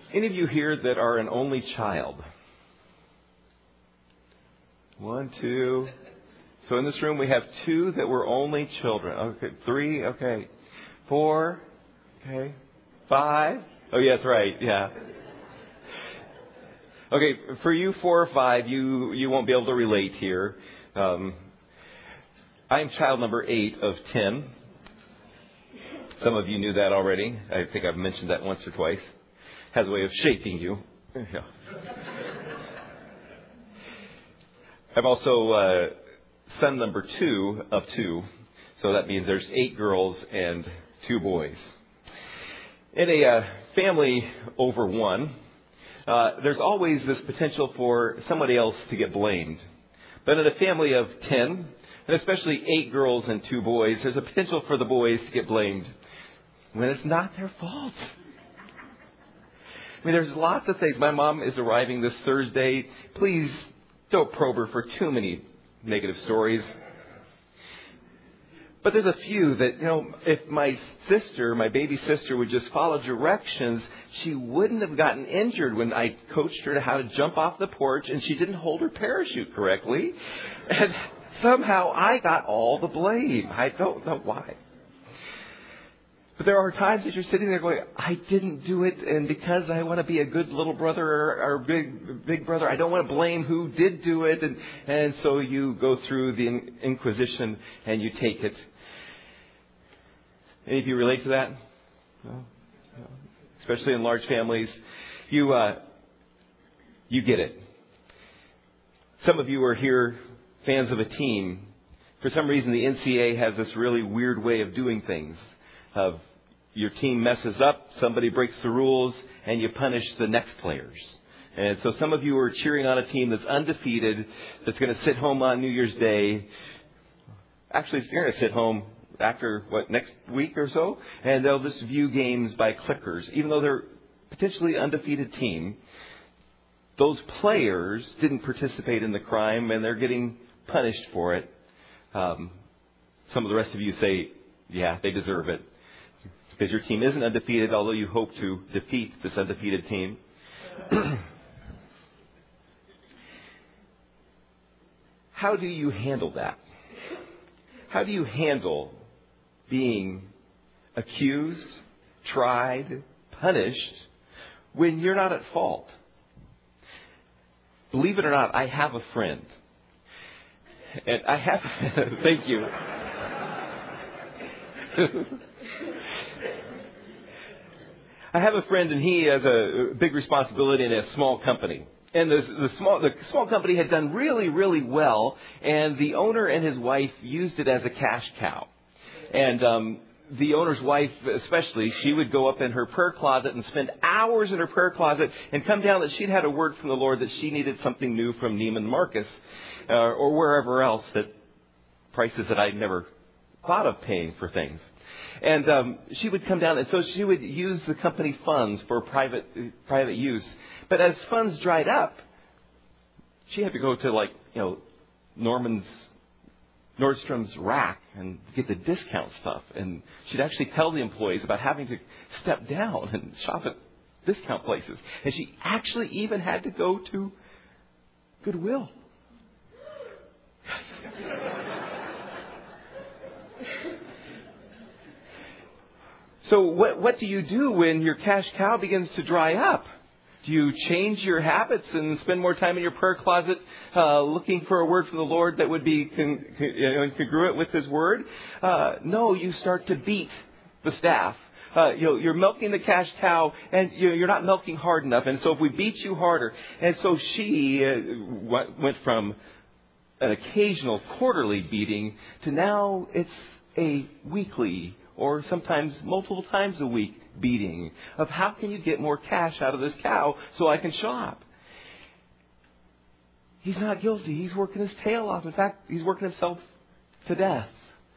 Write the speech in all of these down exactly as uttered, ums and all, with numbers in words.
Any of you here that are an only child? One, two. So in this room we have two that were only children. Okay, three. Okay, four. Okay, five. Oh, yeah, that's right. Yeah. Okay, for you four or five, you you won't be able to relate here. Um, I'm child number eight of ten. Some of you knew that already. I think I've mentioned that once or twice. Has a way of shaping you. Yeah. I'm also uh, son number two of two. So that means there's eight girls and two boys. In a uh, family over one, uh, there's always this potential for somebody else to get blamed. But in a family of ten, and especially eight girls and two boys, there's a potential for the boys to get blamed when it's not their fault. I mean, there's lots of things. My mom is arriving this Thursday. Please don't probe her for too many negative stories. But there's a few that, you know, if my sister, my baby sister, would just follow directions, she wouldn't have gotten injured when I coached her to how to jump off the porch and she didn't hold her parachute correctly. And somehow I got all the blame. I don't know why. But there are times that you're sitting there going, I didn't do it, and because I want to be a good little brother or, or big big brother, I don't want to blame who did do it. And, and so you go through the Inquisition and you take it. Any of you relate to that? No? No. Especially in large families. You, uh, you get it. Some of you are here fans of a team. For some reason, the N C A A has this really weird way of doing things. Of your team messes up, somebody breaks the rules, and you punish the next players. And so some of you are cheering on a team that's undefeated, that's going to sit home on New Year's Day. Actually, you're going to sit home after, what, next week or so? And they'll just view games by clickers. Even though they're potentially undefeated team, those players didn't participate in the crime, and they're getting punished for it. Um, some of the rest of you say, yeah, they deserve it. Because your team isn't undefeated, although you hope to defeat this undefeated team. How do you handle that? How do you handle being accused, tried, punished, when you're not at fault? Believe it or not, I have a friend. And I have... Thank you. I have a friend, and he has a big responsibility in a small company. And the, the small the small company had done really, really well, and the owner and his wife used it as a cash cow. And um, the owner's wife especially, she would go up in her prayer closet and spend hours in her prayer closet and come down that she'd had a word from the Lord that she needed something new from Neiman Marcus uh, or wherever else, that prices that I'd never thought of paying for things. And um, she would come down, and so she would use the company funds for private private use. But as funds dried up, she had to go to, like, you know, Norman's, Nordstrom's rack and get the discount stuff. And she'd actually tell the employees about having to step down and shop at discount places. And she actually even had to go to Goodwill. So what what do you do when your cash cow begins to dry up? Do you change your habits and spend more time in your prayer closet uh, looking for a word from the Lord that would be con- con- you know, congruent with His word? Uh, no, you start to beat the staff. Uh, you know, you're milking the cash cow, and you know, you're not milking hard enough. And so if we beat you harder, and so she uh, w- went from an occasional quarterly beating to now it's a weekly or sometimes multiple times a week beating of how can you get more cash out of this cow so I can shop. He's not guilty. He's working his tail off. In fact, he's working himself to death.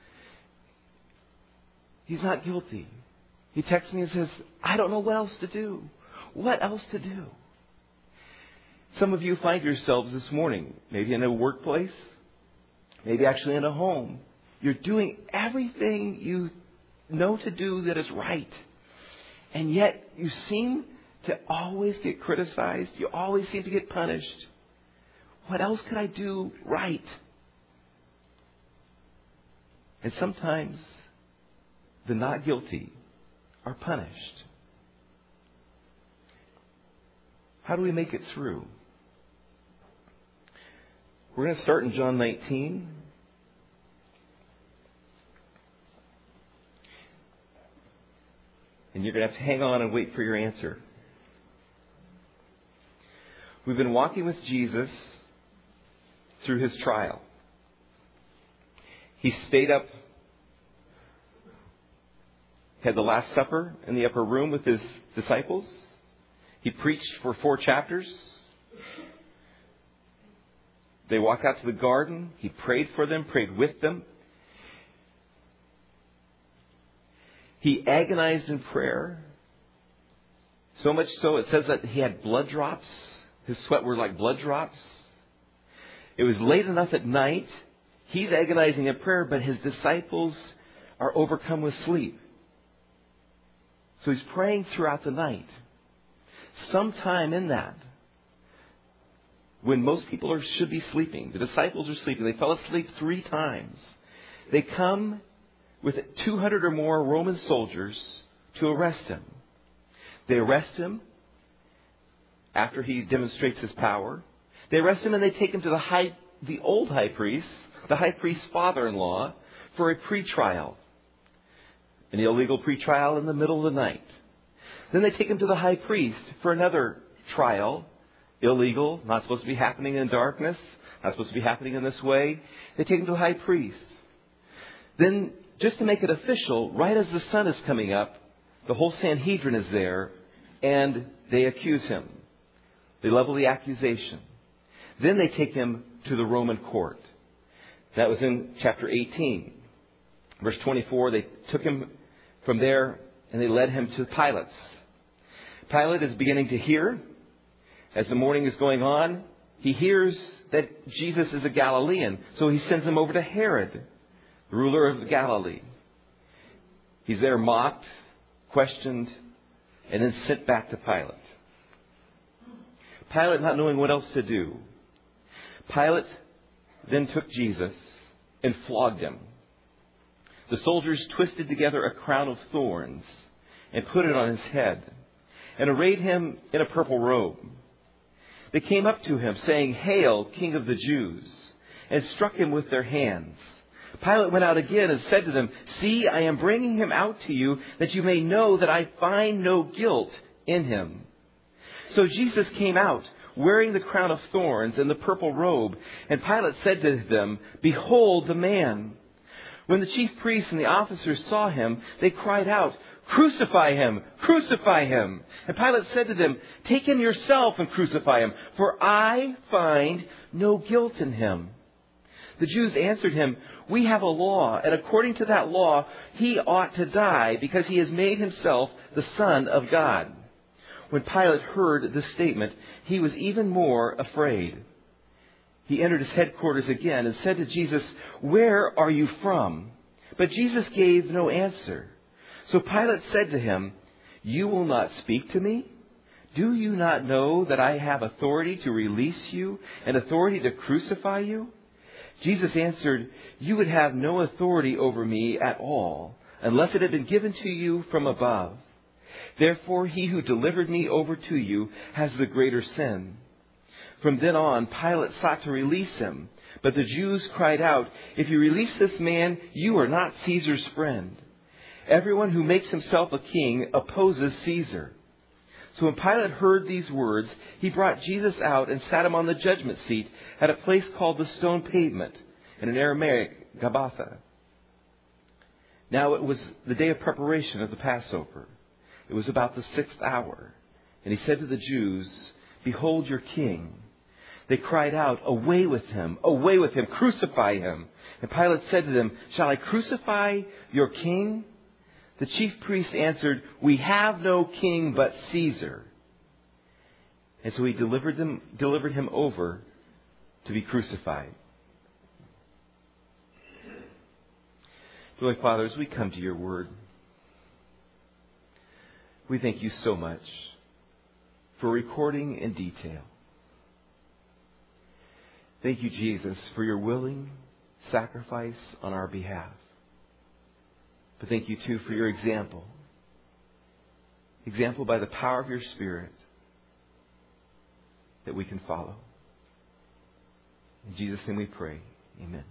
He's not guilty. He texts me and says, I don't know what else to do. What else to do? Some of you find yourselves this morning, maybe in a workplace, maybe actually in a home. You're doing everything you know to do that is right. And yet you seem to always get criticized? You always seem to get punished. What else could I do right? And sometimes the not guilty are punished. How do we make it through? We're going to start in John nineteen. And you're going to have to hang on and wait for your answer. We've been walking with Jesus through his trial. He stayed up, had the Last Supper in the upper room with his disciples. He preached for four chapters. They walked out to the garden. He prayed for them, prayed with them. He agonized in prayer. So much so, it says that he had blood drops. His sweat were like blood drops. It was late enough at night. He's agonizing in prayer, but his disciples are overcome with sleep. So he's praying throughout the night. Sometime in that, when most people are, should be sleeping, the disciples are sleeping. They fell asleep three times. They come with two hundred or more Roman soldiers to arrest him. They arrest him after he demonstrates his power. They arrest him and they take him to the high, the old high priest, the high priest's father-in-law, for a pretrial. An illegal pretrial in the middle of the night. Then they take him to the high priest for another trial. Illegal, not supposed to be happening in darkness, not supposed to be happening in this way. They take him to the high priest. Then, just to make it official, right as the sun is coming up, the whole Sanhedrin is there, and they accuse him. They level the accusation. Then they take him to the Roman court. That was in chapter eighteen. Verse twenty-four, they took him from there and they led him to Pilate's. Pilate is beginning to hear. As the morning is going on, he hears that Jesus is a Galilean. So he sends him over to Herod, the ruler of Galilee. He's there mocked, questioned, and then sent back to Pilate. Pilate not knowing what else to do. Pilate then took Jesus and flogged him. The soldiers twisted together a crown of thorns and put it on his head and arrayed him in a purple robe. They came up to him saying, "Hail, King of the Jews," and struck him with their hands. Pilate went out again and said to them, "See, I am bringing him out to you that you may know that I find no guilt in him." So Jesus came out wearing the crown of thorns and the purple robe. And Pilate said to them, "Behold the man." When the chief priests and the officers saw him, they cried out, "Crucify him! Crucify him!" And Pilate said to them, "Take him yourself and crucify him, for I find no guilt in him." The Jews answered him, "We have a law, and according to that law, he ought to die because he has made himself the Son of God." When Pilate heard this statement, he was even more afraid. He entered his headquarters again and said to Jesus, "Where are you from?" But Jesus gave no answer. So Pilate said to him, "You will not speak to me? Do you not know that I have authority to release you and authority to crucify you?" Jesus answered, "You would have no authority over me at all, unless it had been given to you from above. Therefore, he who delivered me over to you has the greater sin." From then on, Pilate sought to release him. But the Jews cried out, "If you release this man, you are not Caesar's friend. Everyone who makes himself a king opposes Caesar." So when Pilate heard these words, he brought Jesus out and sat him on the judgment seat at a place called the Stone Pavement, in an Aramaic, Gabbatha. Now it was the day of preparation of the Passover. It was about the sixth hour. And he said to the Jews, "Behold your king." They cried out, "Away with him! Away with him! Crucify him!" And Pilate said to them, "Shall I crucify your king?" The chief priests answered, "We have no king but Caesar." And so he delivered them, delivered him over to be crucified. Holy Father, as we come to your word, we thank you so much for recording in detail. Thank you, Jesus, for your willing sacrifice on our behalf. But thank you, too, for your example. Example by the power of your Spirit that we can follow. In Jesus' name we pray. Amen.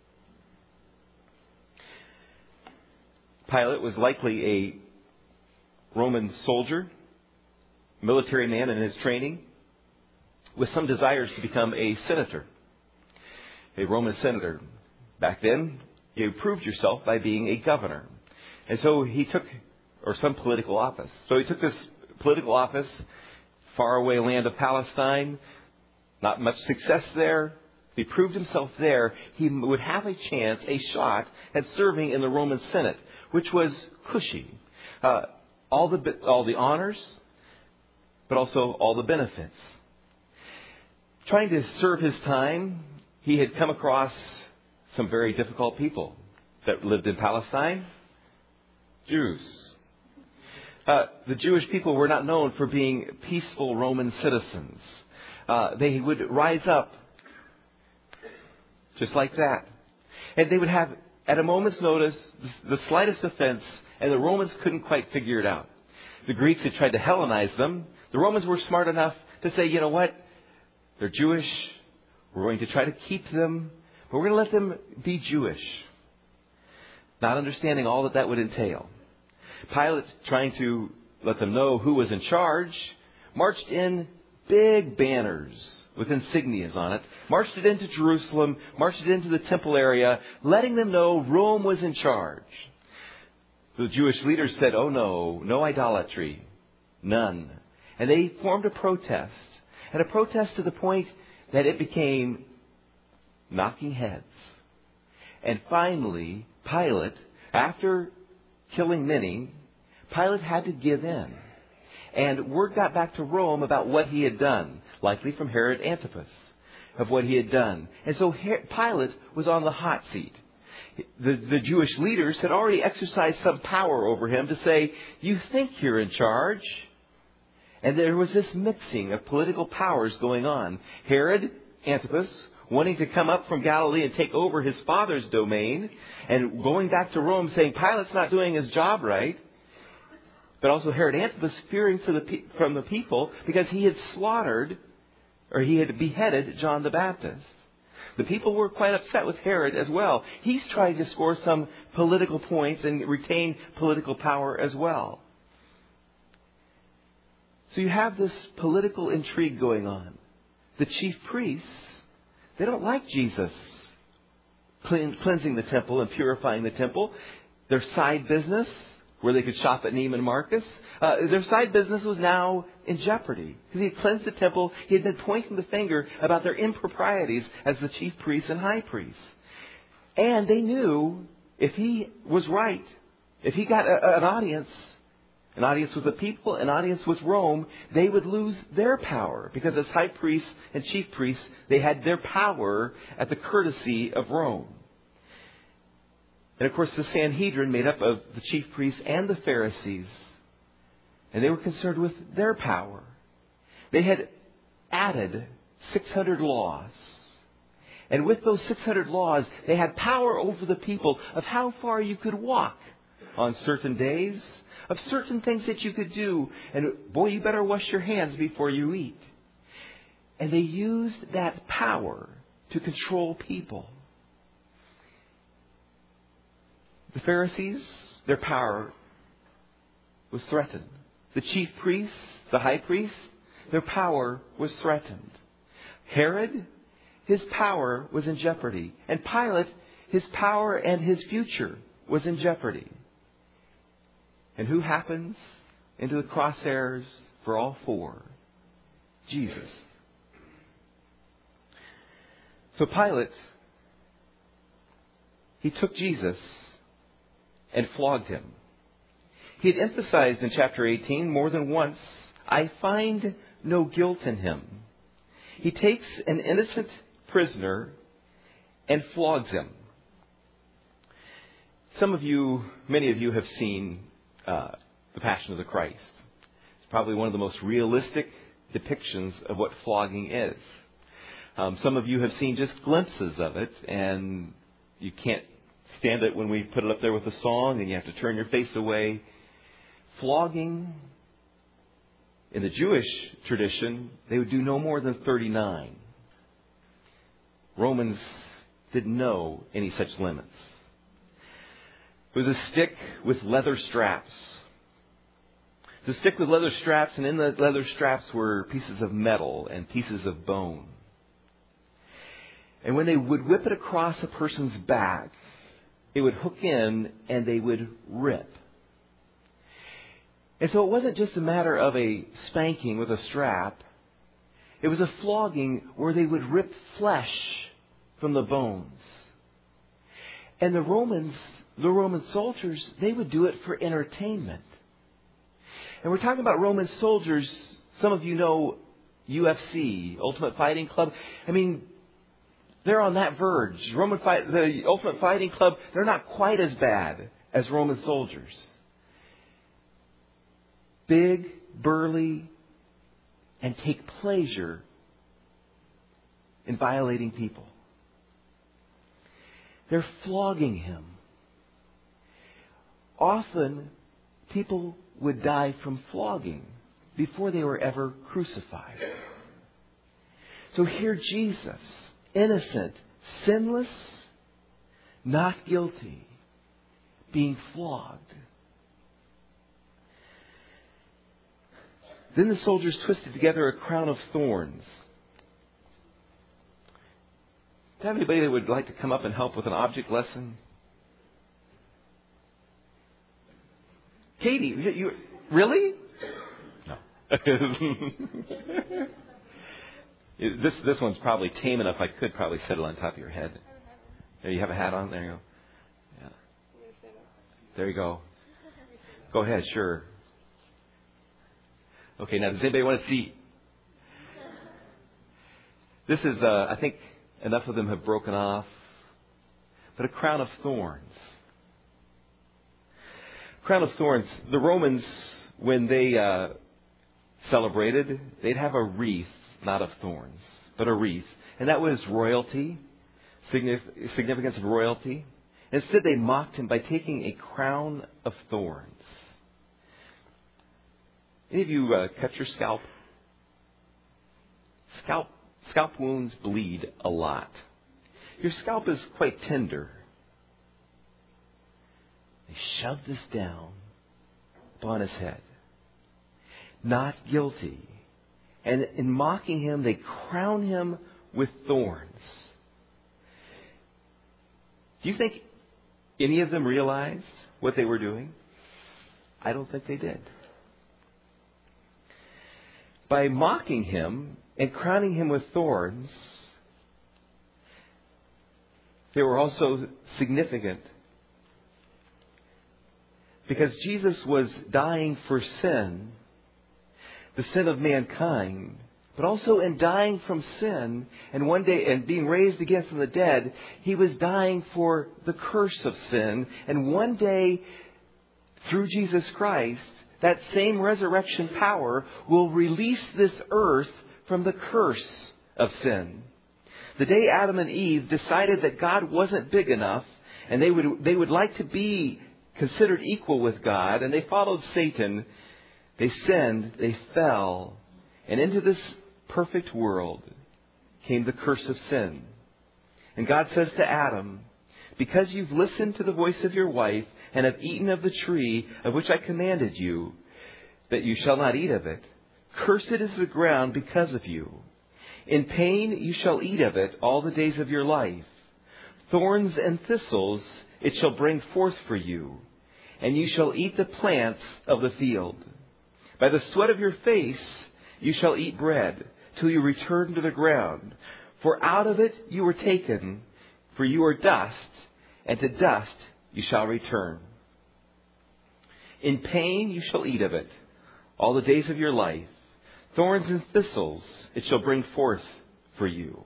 Pilate was likely a Roman soldier, military man in his training, with some desires to become a senator. A Roman senator. Back then, you proved yourself by being a governor. And so he took, or some political office. So he took this political office, faraway land of Palestine, not much success there. If he proved himself there, he would have a chance, a shot at serving in the Roman Senate, which was cushy. Uh, all the all the honors, but also all the benefits. Trying to serve his time, he had come across some very difficult people that lived in Palestine. Jews. Uh, the Jewish people were not known for being peaceful Roman citizens. Uh, they would rise up just like that. And they would have, at a moment's notice, the slightest offense, and the Romans couldn't quite figure it out. The Greeks had tried to Hellenize them. The Romans were smart enough to say, you know what? They're Jewish. We're going to try to keep them, but we're going to let them be Jewish. Not understanding all that that would entail. Pilate, trying to let them know who was in charge, marched in big banners with insignias on it, marched it into Jerusalem, marched it into the temple area, letting them know Rome was in charge. The Jewish leaders said, oh no, no idolatry, none. And they formed a protest, and a protest to the point that it became knocking heads. And finally, Pilate, after killing many, Pilate had to give in. And word got back to Rome about what he had done, likely from Herod Antipas, of what he had done. And so Pilate was on the hot seat. The, the Jewish leaders had already exercised some power over him to say, you think you're in charge. And there was this mixing of political powers going on. Herod Antipas wanting to come up from Galilee and take over his father's domain, and going back to Rome saying Pilate's not doing his job right. But also Herod Antipas fearing for the, from the people because he had slaughtered, or he had beheaded John the Baptist. The people were quite upset with Herod as well. He's trying to score some political points and retain political power as well. So you have this political intrigue going on. The chief priests, they don't like Jesus cleansing the temple and purifying the temple. Their side business, where they could shop at Neiman Marcus, uh, their side business was now in jeopardy. Because he had cleansed the temple, he had been pointing the finger about their improprieties as the chief priests and high priests. And they knew if he was right, if he got a, an audience, an audience with the people, an audience with Rome, they would lose their power. Because as high priests and chief priests, they had their power at the courtesy of Rome. And of course, the Sanhedrin made up of the chief priests and the Pharisees. And they were concerned with their power. They had added six hundred laws. And with those six hundred laws, they had power over the people of how far you could walk on certain days, of certain things that you could do. And boy, you better wash your hands before you eat. And they used that power to control people. The Pharisees, their power was threatened. The chief priests, the high priests, their power was threatened. Herod, his power was in jeopardy. And Pilate, his power and his future was in jeopardy. And who happens into the crosshairs for all four? Jesus. So Pilate, he took Jesus and flogged him. He had emphasized in chapter eighteen more than once, I find no guilt in him. He takes an innocent prisoner and flogs him. Some of you, many of you have seen uh, The Passion of the Christ. It's probably one of the most realistic depictions of what flogging is. Um, some of you have seen just glimpses of it, and you can't stand it when we put it up there with a song, and you have to turn your face away. Flogging, in the Jewish tradition, they would do no more than thirty-nine. Romans didn't know any such limits. It was a stick with leather straps. The stick with leather straps, and in the leather straps were pieces of metal and pieces of bone. And when they would whip it across a person's back, it would hook in and they would rip. And so it wasn't just a matter of a spanking with a strap. It was a flogging where they would rip flesh from the bones. And the Romans, the Roman soldiers, they would do it for entertainment. And we're talking about Roman soldiers. Some of you know U F C, Ultimate Fighting Club. I mean, they're on that verge. Roman fight, the Ultimate Fighting Club, they're not quite as bad as Roman soldiers. Big, burly, and take pleasure in violating people. They're flogging him. Often, people would die from flogging before they were ever crucified. So here Jesus, innocent, sinless, not guilty, being flogged. Then the soldiers twisted together a crown of thorns. Do you have anybody that would like to come up and help with an object lesson? Katie, you, you really? No. this this one's probably tame enough. I could probably set it on top of your head. There, you have a hat on. There you go. Yeah. There you go. Go ahead. Sure. Okay. Now, does anybody want to see? This is, uh, I think, enough of them have broken off. But a crown of thorns. Crown of thorns. The Romans, when they uh, celebrated, they'd have a wreath, not of thorns, but a wreath. And that was royalty, significance of royalty. Instead, they mocked him by taking a crown of thorns. Any of you uh, cut your scalp? Scalp, scalp wounds bleed a lot. Your scalp is quite tender. They shoved this down upon his head. Not guilty. And in mocking him, they crown him with thorns. Do you think any of them realized what they were doing? I don't think they did. By mocking him and crowning him with thorns, they were also significant. Because Jesus was dying for sin, the sin of mankind, but also in dying from sin and one day and being raised again from the dead, he was dying for the curse of sin. And one day, through Jesus Christ, that same resurrection power will release this earth from the curse of sin. The day Adam and Eve decided that God wasn't big enough and they would they would like to be considered equal with God, and they followed Satan, they sinned, they fell, and into this perfect world came the curse of sin. And God says to Adam, because you've listened to the voice of your wife and have eaten of the tree of which I commanded you, that you shall not eat of it, cursed is the ground because of you. In pain you shall eat of it all the days of your life. Thorns and thistles it shall bring forth for you, and you shall eat the plants of the field. By the sweat of your face you shall eat bread, till you return to the ground. For out of it you were taken, for you are dust, and to dust you shall return. In pain you shall eat of it all the days of your life. Thorns and thistles it shall bring forth for you.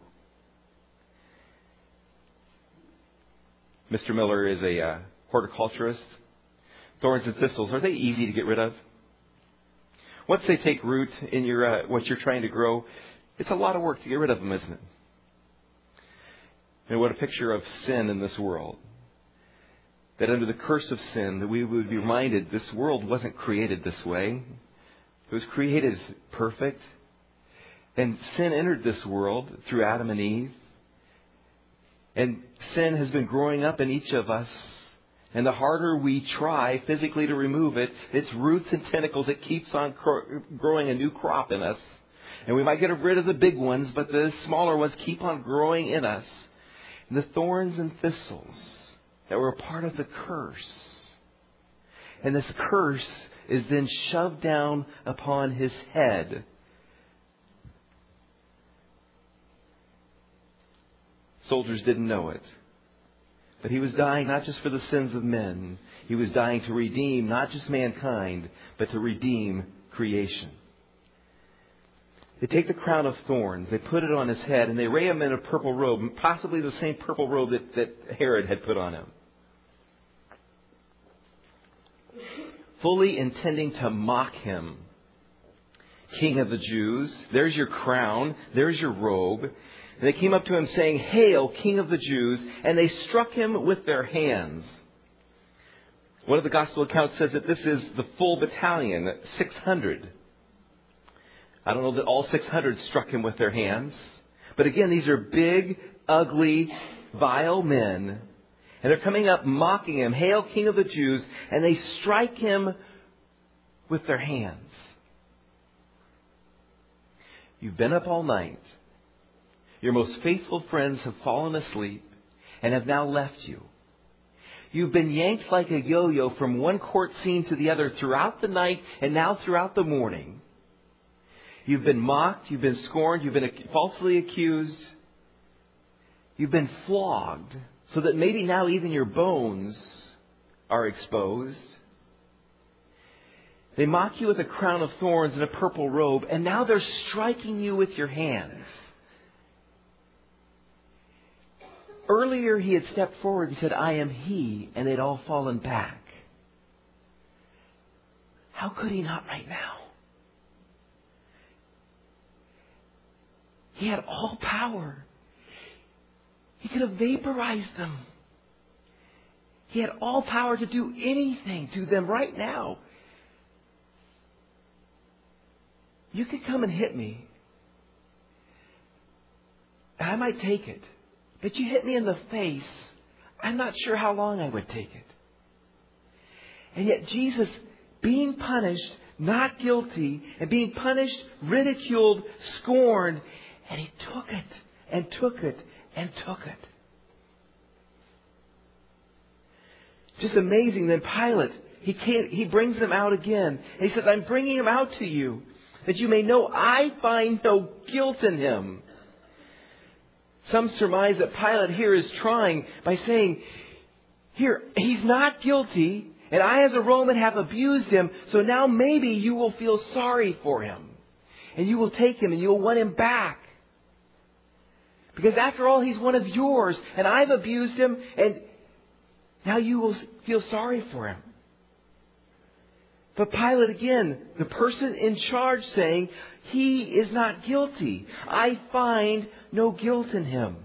Mister Miller is a uh, horticulturist. Thorns and thistles, are they easy to get rid of? Once they take root in your uh, what you're trying to grow, it's a lot of work to get rid of them, isn't it? And what a picture of sin in this world. That under the curse of sin, that we would be reminded this world wasn't created this way. It was created perfect. And sin entered this world through Adam and Eve. And sin has been growing up in each of us. And the harder we try physically to remove it, its roots and tentacles, it keeps on cro- growing a new crop in us. And we might get rid of the big ones, but the smaller ones keep on growing in us. And the thorns and thistles that were a part of the curse. And this curse is then shoved down upon his head. Soldiers didn't know it. But he was dying not just for the sins of men. He was dying to redeem not just mankind, but to redeem creation. They take the crown of thorns, they put it on his head, and they array him in a purple robe, possibly the same purple robe that, that Herod had put on him. Fully intending to mock him. King of the Jews, there's your crown, there's your robe. And they came up to him saying, "Hail, King of the Jews," and they struck him with their hands. One of the gospel accounts says that this is the full battalion, six hundred. I don't know that all six hundred struck him with their hands. But again, these are big, ugly, vile men. And they're coming up mocking him, "Hail, King of the Jews," and they strike him with their hands. You've been up all night. Your most faithful friends have fallen asleep and have now left you. You've been yanked like a yo-yo from one court scene to the other throughout the night and now throughout the morning. You've been mocked, you've been scorned, you've been falsely accused. You've been flogged so that maybe now even your bones are exposed. They mock you with a crown of thorns and a purple robe, and now they're striking you with your hands. Earlier he had stepped forward and said, "I am he," and they'd all fallen back. How could he not right now? He had all power. He could have vaporized them. He had all power to do anything to them right now. You could come and hit me, and I might take it. But you hit me in the face, I'm not sure how long I would take it. And yet Jesus, being punished, not guilty, and being punished, ridiculed, scorned, and he took it, and took it, and took it. Just amazing. Then Pilate, he can't, he brings them out again. And he says, "I'm bringing him out to you, that you may know I find no guilt in him." Some surmise that Pilate here is trying by saying, "Here, he's not guilty, and I as a Roman have abused him, so now maybe you will feel sorry for him. And you will take him and you will want him back. Because after all, he's one of yours, and I've abused him, and now you will feel sorry for him." But Pilate again, the person in charge, saying, "He is not guilty. I find no guilt in him."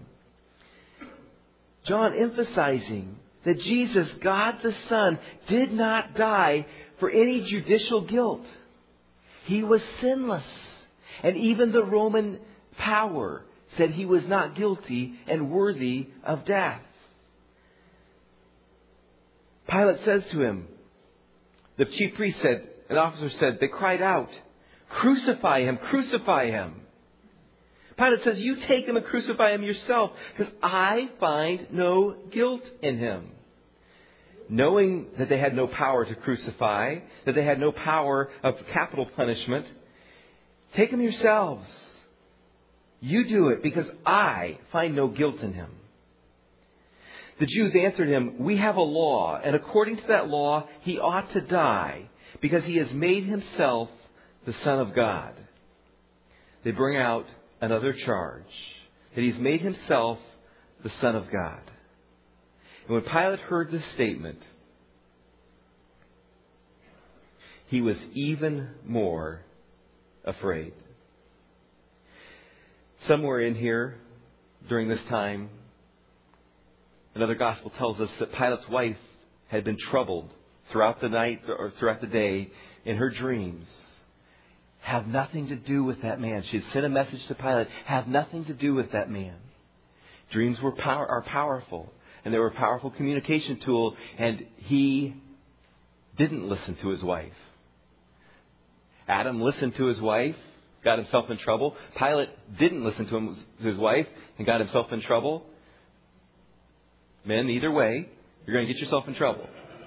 John emphasizing that Jesus, God the Son, did not die for any judicial guilt. He was sinless. And even the Roman power said he was not guilty and worthy of death. Pilate says to him, the chief priest said, an officer said, they cried out, "Crucify him, crucify him." Pilate says, "You take him and crucify him yourself, because I find no guilt in him." Knowing that they had no power to crucify, that they had no power of capital punishment, take him yourselves. You do it, because I find no guilt in him. The Jews answered him, "We have a law, and according to that law, he ought to die, because he has made himself the Son of God." They bring out another charge, that he's made himself the Son of God. And when Pilate heard this statement, he was even more afraid. Somewhere in here, during this time, another gospel tells us that Pilate's wife had been troubled throughout the night or throughout the day in her dreams. Have nothing to do with that man. She had sent a message to Pilate. Have nothing to do with that man. Dreams were power, are powerful. And they were a powerful communication tool. And he didn't listen to his wife. Adam listened to his wife, got himself in trouble. Pilate didn't listen to, him, to his wife and got himself in trouble. Men, either way, you're going to get yourself in trouble.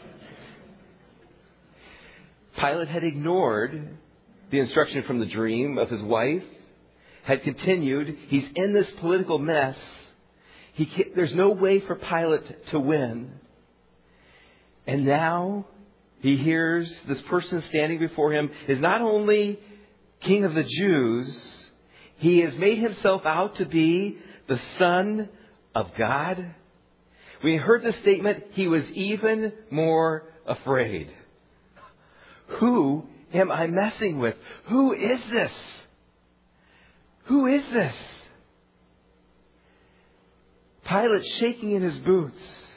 Pilate had ignored the instruction from the dream of his wife, had continued. He's in this political mess. He there's no way for Pilate to win. And now he hears this person standing before him is not only King of the Jews, he has made himself out to be the Son of God. When he heard this statement, he was even more afraid. Who am I messing with? Who is this? Who is this? Pilate shaking in his boots,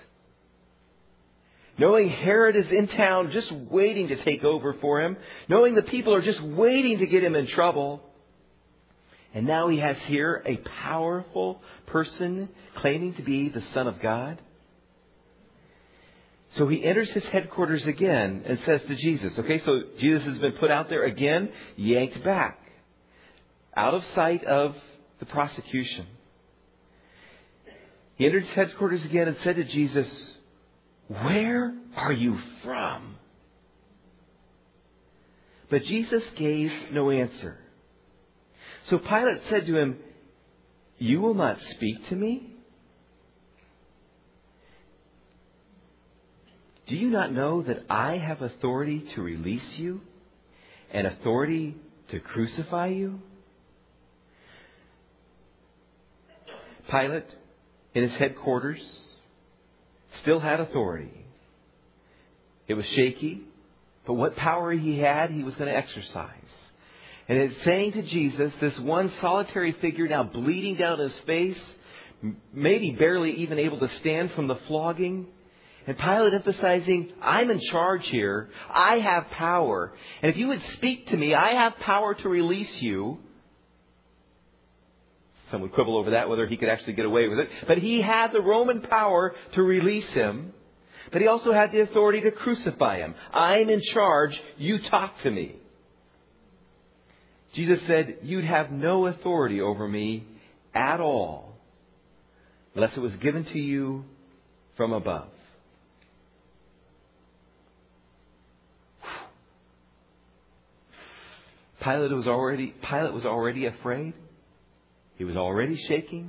knowing Herod is in town just waiting to take over for him, knowing the people are just waiting to get him in trouble. And now he has here a powerful person claiming to be the Son of God. So he enters his headquarters again and says to Jesus, okay, so Jesus has been put out there again, yanked back, out of sight of the prosecution. He entered his headquarters again and said to Jesus, where are you from? But Jesus gave no answer. So Pilate said to him, you will not speak to me? Do you not know that I have authority to release you and authority to crucify you? Pilate, in his headquarters, still had authority. It was shaky, but what power he had, he was going to exercise. And it's saying to Jesus, this one solitary figure now bleeding down his face, maybe barely even able to stand from the flogging, and Pilate emphasizing, I'm in charge here. I have power. And if you would speak to me, I have power to release you. Some would quibble over that, whether he could actually get away with it. But he had the Roman power to release him. But he also had the authority to crucify him. I'm in charge. You talk to me. Jesus said, you'd have no authority over me at all unless it was given to you from above. Pilate was already, Pilate was already afraid. He was already shaking.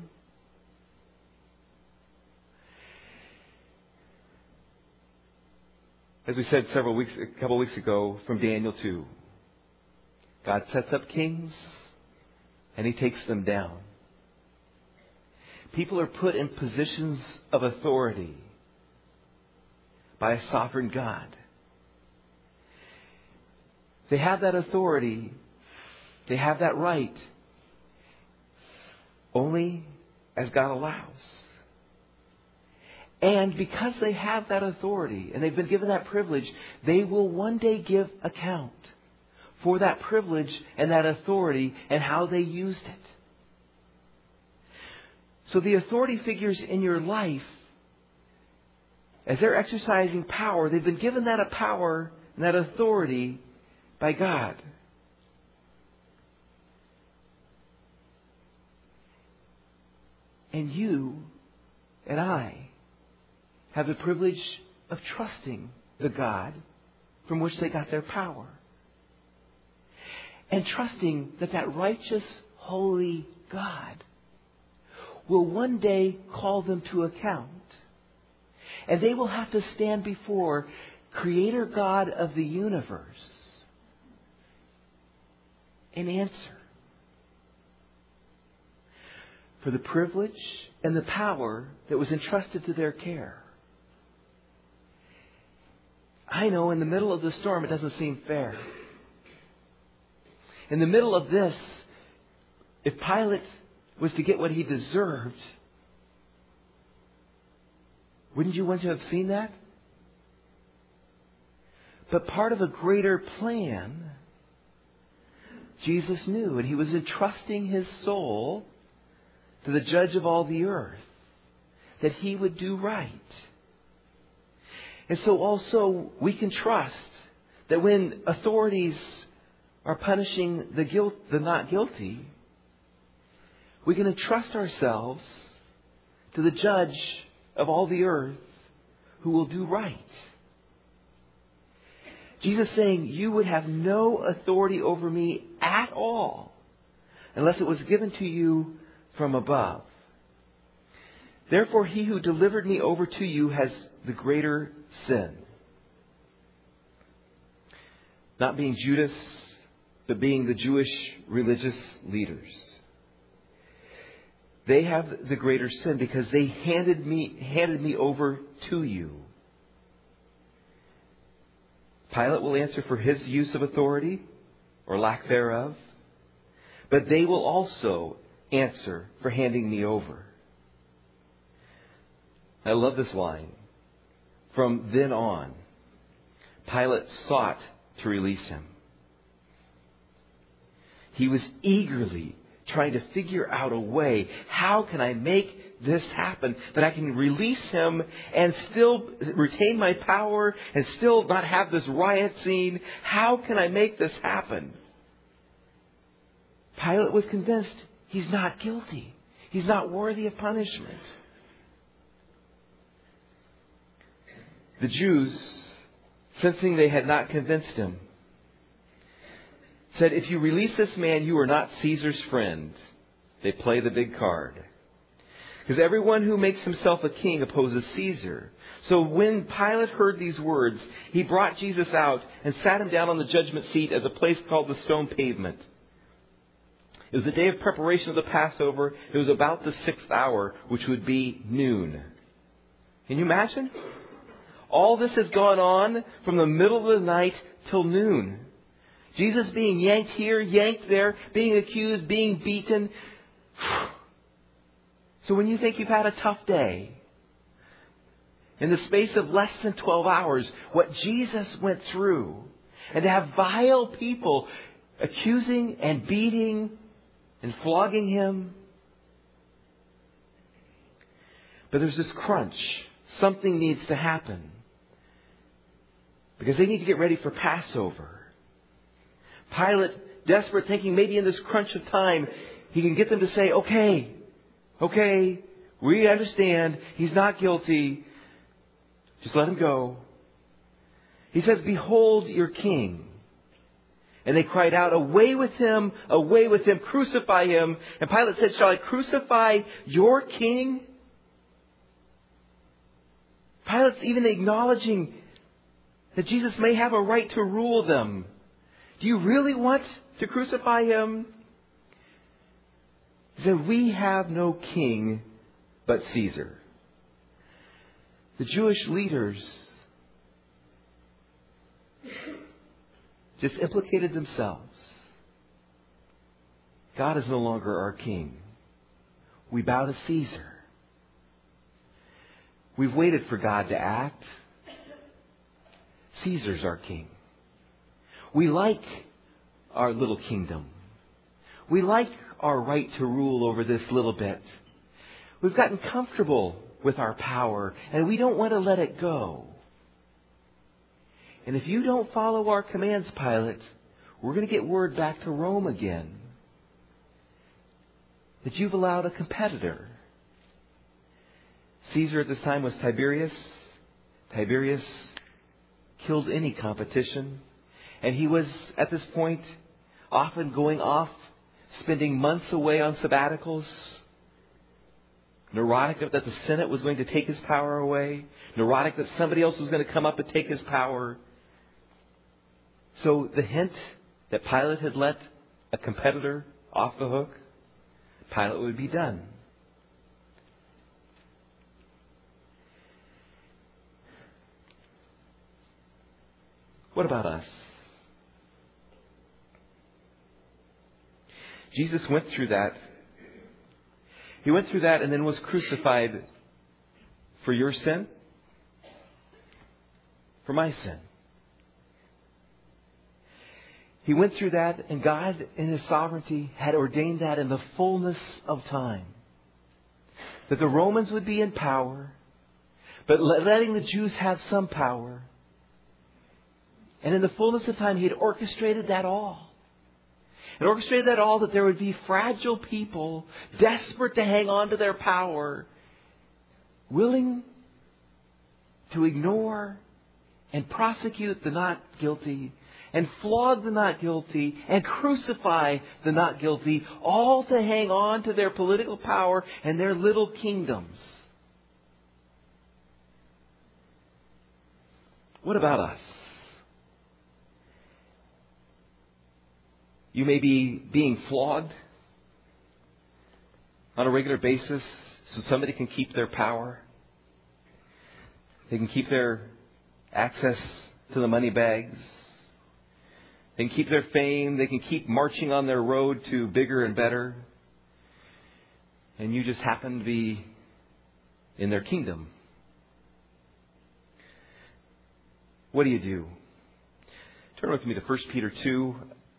As we said several weeks, a couple of weeks ago from Daniel two, God sets up kings and He takes them down. People are put in positions of authority by a sovereign God. They have that authority. They have that right only as God allows. And because they have that authority and they've been given that privilege, they will one day give account for that privilege and that authority and how they used it. So the authority figures in your life, as they're exercising power, they've been given that power and that authority by God. And you and I have the privilege of trusting the God from which they got their power. And trusting that that righteous, holy God will one day call them to account. And they will have to stand before Creator God of the universe and answer for the privilege and the power that was entrusted to their care. I know in the middle of the storm it doesn't seem fair. In the middle of this, if Pilate was to get what he deserved, wouldn't you want to have seen that? But part of a greater plan, Jesus knew, and he was entrusting his soul to the judge of all the earth, that he would do right. And so also we can trust that when authorities are punishing the guilt, the not guilty, we can entrust ourselves to the judge of all the earth who will do right. Jesus saying, you would have no authority over me at all unless it was given to you from above. Therefore, he who delivered me over to you has the greater sin. Not being Judas, but being the Jewish religious leaders. They have the greater sin because they handed me, handed me over to you. Pilate will answer for his use of authority or lack thereof, but they will also answer for handing me over. I love this line. From then on, Pilate sought to release him. He was eagerly trying to figure out a way. How can I make this happen? That I can release him and still retain my power and still not have this riot scene. How can I make this happen? Pilate was convinced he's not guilty. He's not worthy of punishment. The Jews, sensing they had not convinced him, said, if you release this man, you are not Caesar's friend. They play the big card. Because everyone who makes himself a king opposes Caesar. So when Pilate heard these words, he brought Jesus out and sat him down on the judgment seat at the place called the Stone Pavement. It was the day of preparation of the Passover. It was about the sixth hour, which would be noon. Can you imagine? All this has gone on from the middle of the night till noon. Jesus being yanked here, yanked there, being accused, being beaten. So when you think you've had a tough day, in the space of less than twelve hours, what Jesus went through, and to have vile people accusing and beating and flogging him. But there's this crunch. Something needs to happen. Because they need to get ready for Passover. Pilate, desperate, thinking maybe in this crunch of time, he can get them to say, okay, okay, we understand, he's not guilty, just let him go. He says, behold your king. And they cried out, away with him, away with him, crucify him. And Pilate said, shall I crucify your king? Pilate's even acknowledging that Jesus may have a right to rule them. Do you really want to crucify him? He said, we have no king but Caesar. The Jewish leaders just implicated themselves. God is no longer our king. We bow to Caesar. We've waited for God to act. Caesar's our king. We like our little kingdom. We like our right to rule over this little bit. We've gotten comfortable with our power, and we don't want to let it go. And if you don't follow our commands, Pilate, we're going to get word back to Rome again that you've allowed a competitor. Caesar at this time was Tiberius. Tiberius killed any competition. And he was, at this point, often going off, spending months away on sabbaticals. Neurotic that the Senate was going to take his power away. Neurotic that somebody else was going to come up and take his power. So the hint that Pilate had let a competitor off the hook, Pilate would be done. What about us? Jesus went through that. He went through that and then was crucified for your sin, for my sin. He went through that, and God, in His sovereignty, had ordained that in the fullness of time. That the Romans would be in power, but letting the Jews have some power. And in the fullness of time, He had orchestrated that all. And orchestrated that all that there would be fragile people, desperate to hang on to their power, willing to ignore and prosecute the not guilty, and flog the not guilty, and crucify the not guilty, all to hang on to their political power and their little kingdoms. What about us? You may be being flogged on a regular basis so somebody can keep their power. They can keep their access to the money bags. They can keep their fame. They can keep marching on their road to bigger and better. And you just happen to be in their kingdom. What do you do? Turn with me to First Peter two.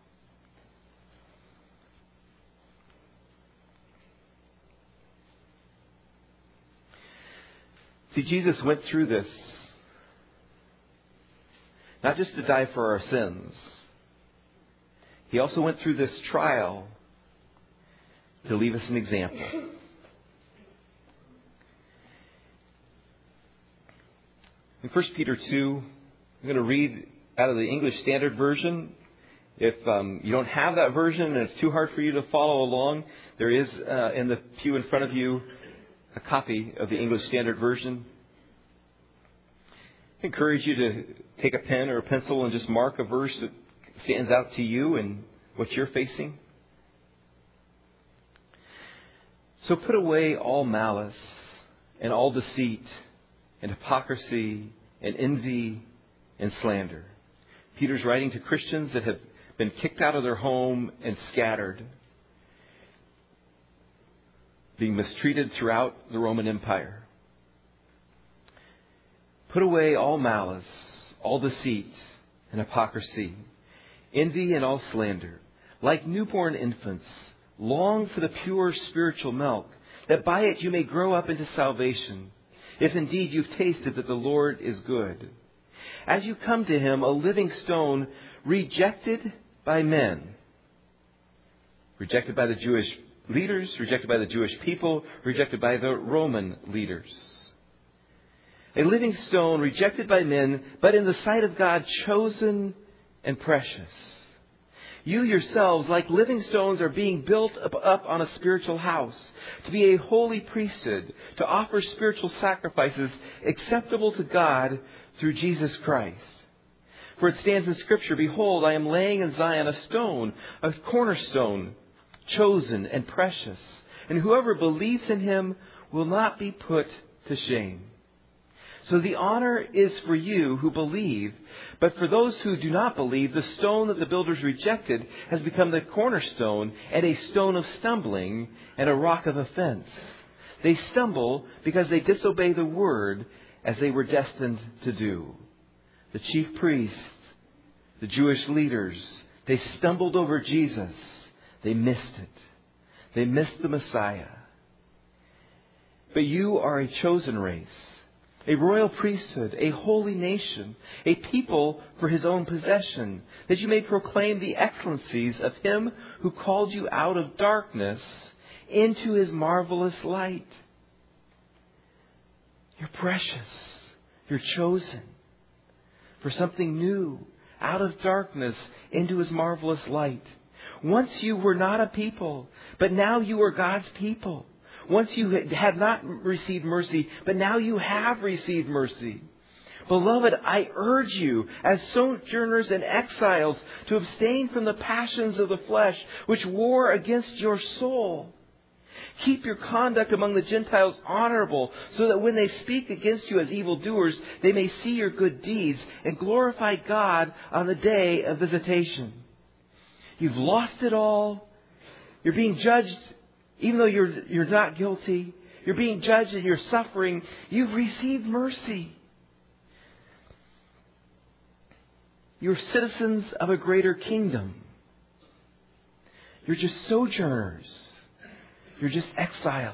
See, Jesus went through this not just to die for our sins. He also went through this trial to leave us an example. In First Peter two, I'm going to read out of the English Standard Version. If um, you don't have that version and it's too hard for you to follow along, there is uh, in the pew in front of you a copy of the English Standard Version. I encourage you to take a pen or a pencil and just mark a verse that stands out to you and what you're facing. So put away all malice and all deceit and hypocrisy and envy and slander. Peter's writing to Christians that have been kicked out of their home and scattered, being mistreated throughout the Roman Empire. Put away all malice, all deceit and hypocrisy, envy and all slander. Like newborn infants, long for the pure spiritual milk, that by it you may grow up into salvation, if indeed you've tasted that the Lord is good. As you come to Him, a living stone, rejected by men, rejected by the Jewish leaders, rejected by the Jewish people, rejected by the Roman leaders. A living stone rejected by men, but in the sight of God chosen and precious. You yourselves, like living stones, are being built up, up on a spiritual house, to be a holy priesthood, to offer spiritual sacrifices acceptable to God through Jesus Christ. For it stands in Scripture, "Behold, I am laying in Zion a stone, a cornerstone, chosen and precious, and whoever believes in Him will not be put to shame." So the honor is for you who believe, but for those who do not believe, the stone that the builders rejected has become the cornerstone and a stone of stumbling and a rock of offense. They stumble because they disobey the word as they were destined to do. The chief priests, the Jewish leaders, they stumbled over Jesus. They missed it. They missed the Messiah. But you are a chosen race, a royal priesthood, a holy nation, a people for His own possession, that you may proclaim the excellencies of Him who called you out of darkness into His marvelous light. You're precious. You're chosen for something new, out of darkness into His marvelous light. Once you were not a people, but now you are God's people. Once you had not received mercy, but now you have received mercy. Beloved, I urge you, as sojourners and exiles, to abstain from the passions of the flesh, which war against your soul. Keep your conduct among the Gentiles honorable, so that when they speak against you as evildoers, they may see your good deeds and glorify God on the day of visitation. You've lost it all. You're being judged even though you're, you're not guilty. You're being judged and you're suffering. You've received mercy. You're citizens of a greater kingdom. You're just sojourners. You're just exiles.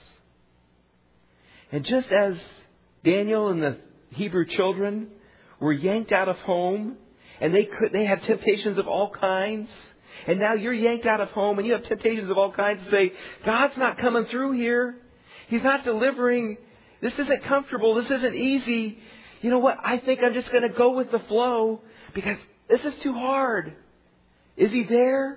And just as Daniel and the Hebrew children were yanked out of home, and they could they had temptations of all kinds, and now you're yanked out of home and you have temptations of all kinds to say, God's not coming through here. He's not delivering. This isn't comfortable. This isn't easy. You know what? I think I'm just going to go with the flow because this is too hard. Is He there?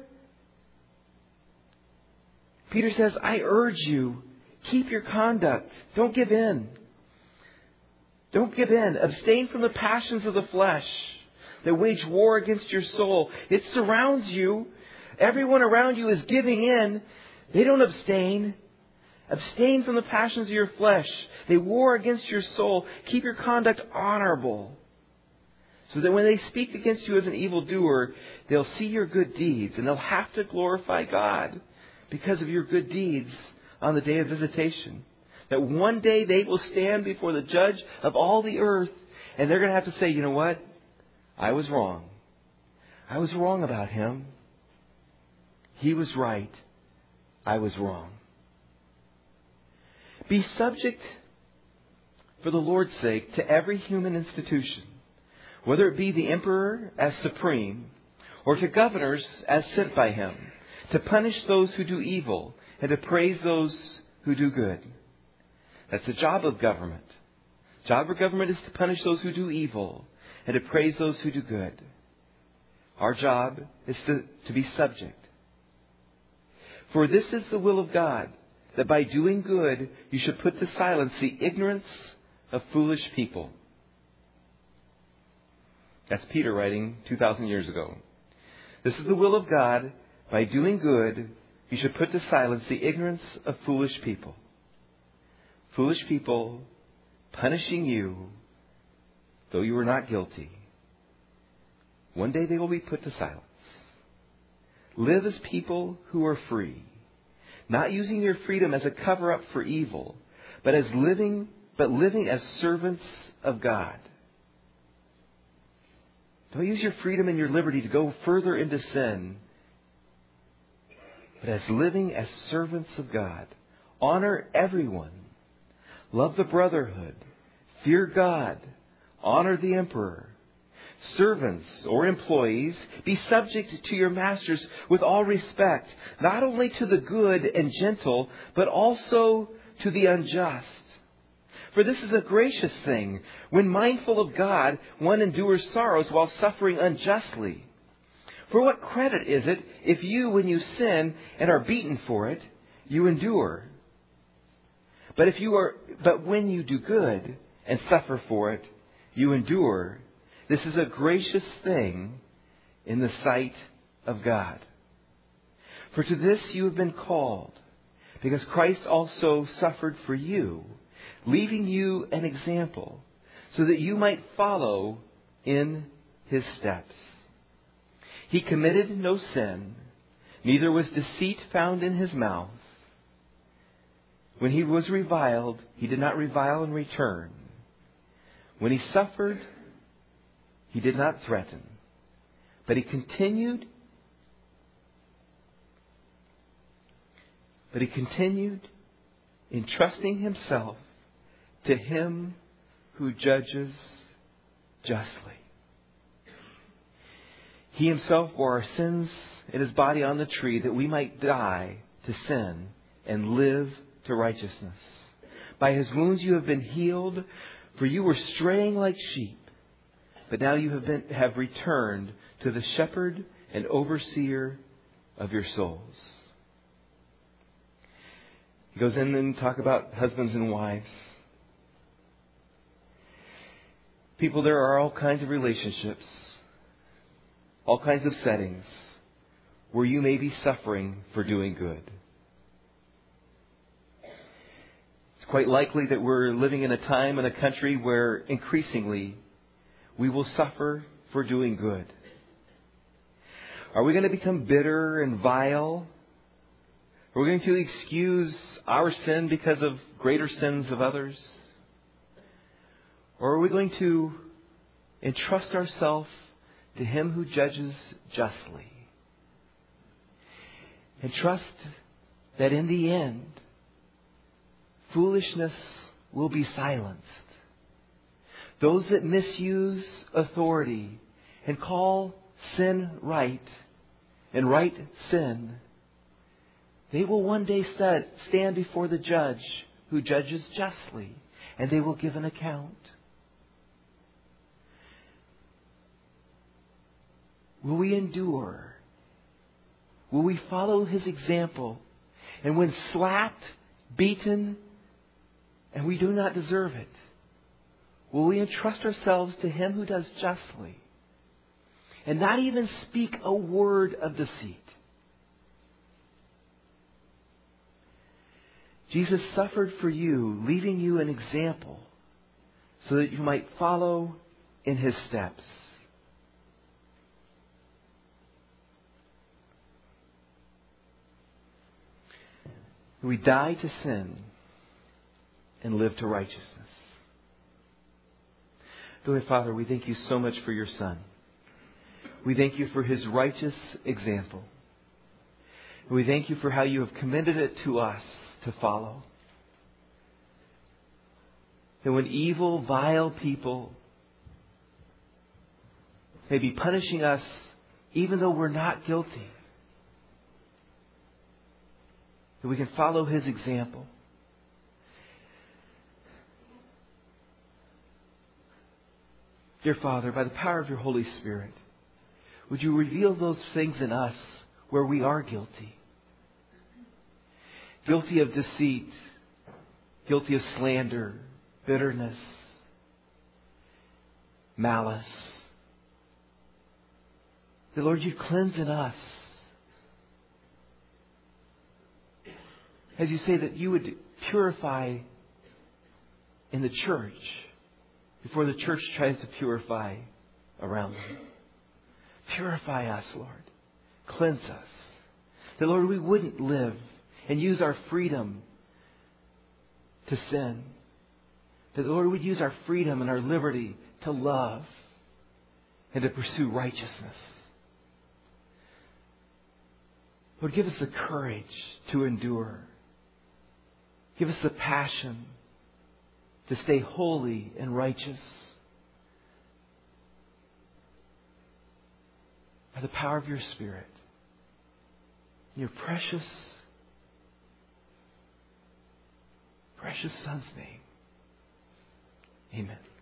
Peter says, I urge you, keep your conduct. Don't give in. Don't give in. Abstain from the passions of the flesh that wage war against your soul. It surrounds you. Everyone around you is giving in. They don't abstain. Abstain from the passions of your flesh. They war against your soul. Keep your conduct honorable, so that when they speak against you as an evildoer, they'll see your good deeds and they'll have to glorify God because of your good deeds on the day of visitation. That one day they will stand before the judge of all the earth and they're going to have to say, you know what? I was wrong. I was wrong about him. He was right. I was wrong. Be subject, for the Lord's sake, to every human institution, whether it be the emperor as supreme, or to governors as sent by him, to punish those who do evil and to praise those who do good. That's the job of government. The job of government is to punish those who do evil and to praise those who do good. Our job is to, to be subject. For this is the will of God, that by doing good you should put to silence the ignorance of foolish people. That's Peter writing two thousand years ago. This is the will of God, by doing good you should put to silence the ignorance of foolish people. Foolish people punishing you, though you were not guilty. One day they will be put to silence. Live as people who are free, not using your freedom as a cover-up for evil, but as living, but living as servants of God. Don't use your freedom and your liberty to go further into sin, but as living as servants of God. Honor everyone. Love the brotherhood. Fear God. Honor the emperor. Servants or employees, be subject to your masters with all respect, not only to the good and gentle, but also to the unjust. For this is a gracious thing. When mindful of God, one endures sorrows while suffering unjustly. For what credit is it if you, when you sin and are beaten for it, you endure? But if you are, but when you do good and suffer for it, you endure. This is a gracious thing in the sight of God. For to this you have been called, because Christ also suffered for you, leaving you an example, so that you might follow in His steps. He committed no sin, neither was deceit found in His mouth. When He was reviled, He did not revile in return. When He suffered, He did not threaten, but He continued, but He continued entrusting Himself to Him who judges justly. He Himself bore our sins in His body on the tree, that we might die to sin and live to righteousness. By His wounds you have been healed, for you were straying like sheep. But now you have been, have returned to the shepherd and overseer of your souls. He goes in and talk about husbands and wives. People, there are all kinds of relationships, all kinds of settings where you may be suffering for doing good. It's quite likely that we're living in a time and a country where increasingly we will suffer for doing good. Are we going to become bitter and vile Are we going to excuse our sin because of greater sins of others? Or are we going to entrust ourselves to Him who judges justly? And trust that in the end, foolishness will be silenced. Those that misuse authority and call sin right and right sin, they will one day st- stand before the judge who judges justly, and they will give an account. Will we endure? Will we follow His example? And when slapped, beaten, and we do not deserve it, will we entrust ourselves to Him who does justly and not even speak a word of deceit? Jesus suffered for you, leaving you an example so that you might follow in His steps. We die to sin and live to righteousness. Dear Father, we thank You so much for Your Son. We thank You for His righteous example. We thank You for how You have commended it to us to follow. That when evil, vile people may be punishing us even though we're not guilty, that we can follow His example. Dear Father, by the power of Your Holy Spirit, would You reveal those things in us where we are guilty? Guilty of deceit, guilty of slander, bitterness, malice. The Lord, You cleanse in us. As You say that You would purify in the church before the church tries to purify around them. Purify us, Lord. Cleanse us. That, Lord, we wouldn't live and use our freedom to sin. That, Lord, we'd use our freedom and our liberty to love and to pursue righteousness. Lord, give us the courage to endure. Give us the passion to stay holy and righteous. By the power of Your Spirit. In Your precious, precious Son's name. Amen.